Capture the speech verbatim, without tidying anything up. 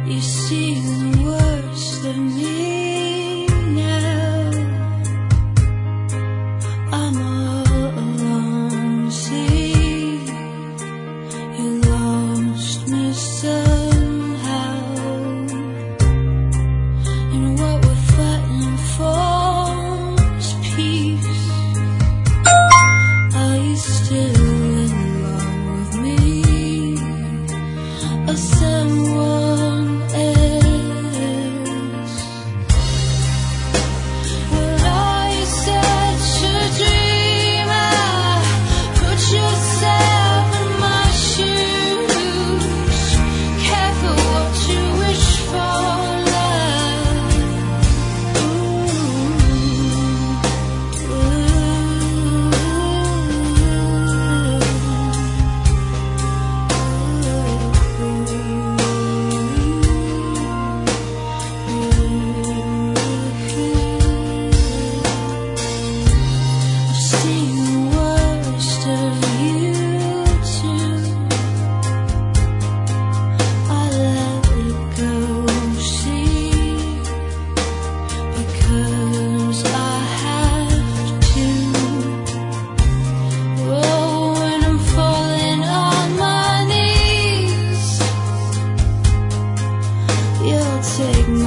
You see the worst of me now. I'm all alone. See, you lost me somehow. And what we're fighting for is peace. Are you still in love with me? Or someone else? Well, are you such a dreamer? Put yourself in my shoes. Careful what you wish for, love. Ooh, I've seen the worst of you too. I let it go, see, because I have to. Oh, when I'm falling on my knees, you'll take me